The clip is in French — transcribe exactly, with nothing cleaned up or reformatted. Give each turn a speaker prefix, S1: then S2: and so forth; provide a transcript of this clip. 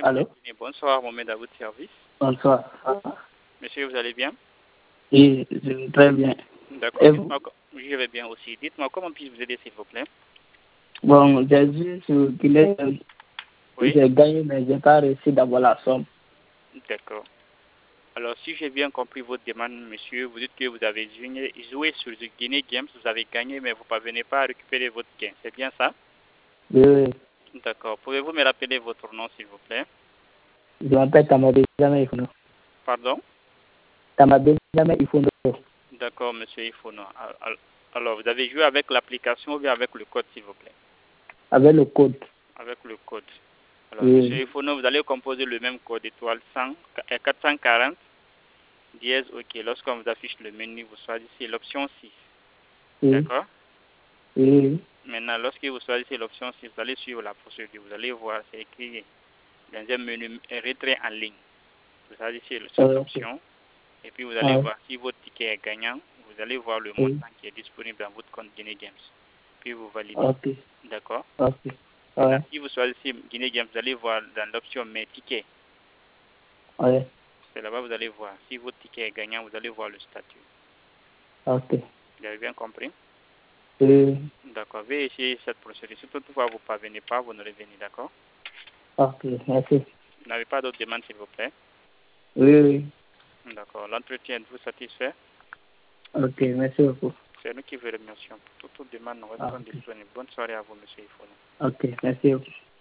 S1: Allô?
S2: Bonsoir, Mohamed, à votre service.
S1: Bonsoir.
S2: Monsieur, vous allez bien?
S1: Oui, je vais très bien.
S2: D'accord.
S1: Et vous?
S2: Dites-moi co- Oui, je vais bien aussi. Dites-moi comment puis-je vous aider, s'il vous plaît?
S1: Bon, j'ai vu sur Guinée,
S2: Oui.
S1: j'ai gagné, mais j'ai pas réussi d'avoir la somme.
S2: D'accord. Alors, si j'ai bien compris votre demande, monsieur, vous dites que vous avez joué, joué sur le Guinée Games, vous avez gagné, mais vous ne parvenez pas à récupérer votre gain. C'est bien ça?
S1: Oui, oui.
S2: D'accord. Pouvez-vous me rappeler votre nom, s'il vous plaît?
S1: Je m'appelle Tamadé Jamais Ifuno.
S2: Pardon?
S1: Tamadé Jamais Ifuno.
S2: D'accord, monsieur Ifono. Al- al- Alors, vous avez joué avec l'application ou bien avec le code, s'il vous plaît?
S1: Avec le code.
S2: Avec le code. Alors,
S1: Oui,
S2: monsieur Ifono, vous allez composer le même code étoile cent, euh, quatre cent quarante, dièse, OK. Lorsqu'on vous affiche le menu, vous choisissez l'option six.
S1: oui,
S2: D'accord?
S1: oui,
S2: Maintenant, lorsque vous choisissez l'option six, vous allez suivre la procédure. Vous allez voir, c'est écrit dans un menu euh, retrait en ligne. Vous choisissez cette
S1: oui, ok.
S2: option et puis vous allez
S1: Ouais,
S2: voir si votre ticket est gagnant. Vous allez voir le
S1: oui,
S2: montant qui est disponible dans votre compte Guinée Games. Puis vous validez.
S1: ok,
S2: D'accord?
S1: ok.
S2: Maintenant,
S1: Ouais,
S2: si vous choisissez Guinée Games, vous allez voir dans l'option mes tickets.
S1: ouais,
S2: C'est là-bas vous allez voir. Si votre ticket est gagnant, vous allez voir le statut.
S1: ok.
S2: Vous avez bien compris?
S1: Oui,
S2: D'accord. Veuillez essayer cette procédure. Si toutefois vous ne parvenez pas, vous ne revenez. D'accord?
S1: ok, merci.
S2: Vous n'avez pas d'autres demandes, s'il vous plaît?
S1: Oui, oui.
S2: D'accord. L'entretien vous satisfait?
S1: Ok, merci beaucoup.
S2: C'est nous qui vous remercions. Pour toute demande, nous
S1: Ah,
S2: restons
S1: ok,
S2: disponibles. Bonne soirée à vous, monsieur Ifono.
S1: ok, merci beaucoup.